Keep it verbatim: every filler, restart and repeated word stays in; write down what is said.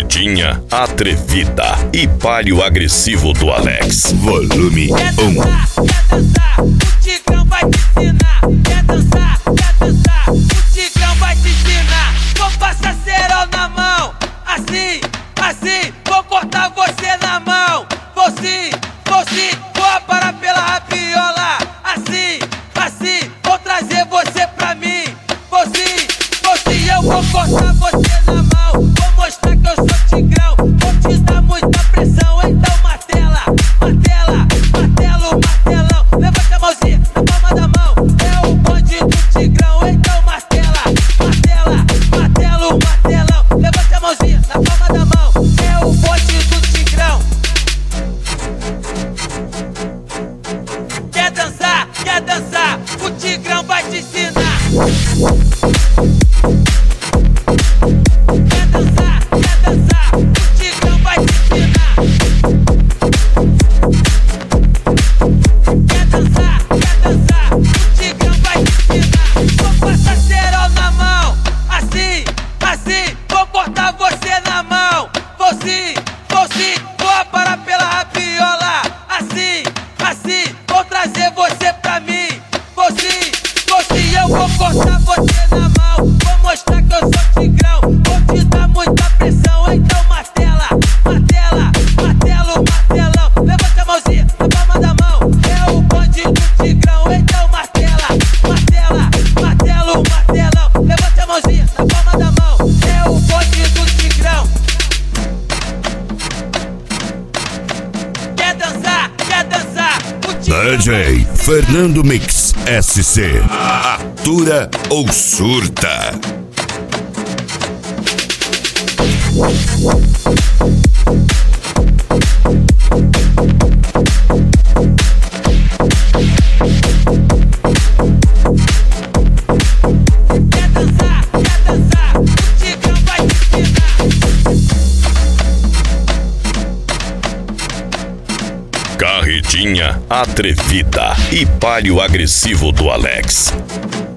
Carretinha atrevida e palio agressivo do Alex. Volume um. Quer dançar? O Tigrão vai te ensinar. Quer dançar? Quer dançar? O Tigrão vai te ensinar. Vou passar cerol na mão, assim, assim. Vou cortar você na mão. Vou sim, vou sim. Vou parar pela rabiola, assim, assim. Vou trazer você pra mim. Vou sim, vou sim. Eu vou cortar você na mão. Vou mostrar que eu sou Tigrão. Vou te dar muita pressão, então martela, martela, martelo, martelão. Levanta a mãozinha na palma da mão. É o bonde do Tigrão, então martela, martela, martelo, martelão. Levanta a mãozinha na palma da mão. É o bonde do Tigrão. Quer dançar? Quer dançar? O Tigrão vai te ensinar. Quer dançar? Quer dançar? O Tigrão vai te ensinar. Quer dançar? Quer dançar? O Tigrão vai te ensinar. Vou passar cerol na mão, assim, assim. Vou cortar você na mão. Vou sim, vou sim. Vou parar pela rabiola, assim, assim. Vou trazer você pra mim. Vou sim, vou sim. Eu vou cortar você na mão. Vou mostrar que eu sou Tigrão. Vou te dar muita pressão, então martela, martela, martelo, martelão. Levanta a mãozinha na palma da mão. É o bonde do Tigrão, então martela, martela, martelo, martelão. Levanta a mãozinha na palma da mão. É o bonde do Tigrão. Quer dançar? Quer dançar? O Tigrão D J Fernando Mix S C. Atura ou surta? Quer dançar? Quer dançar? O Tigrão vai te ensinar. Carretinha atrevida e palio agressivo do Alex.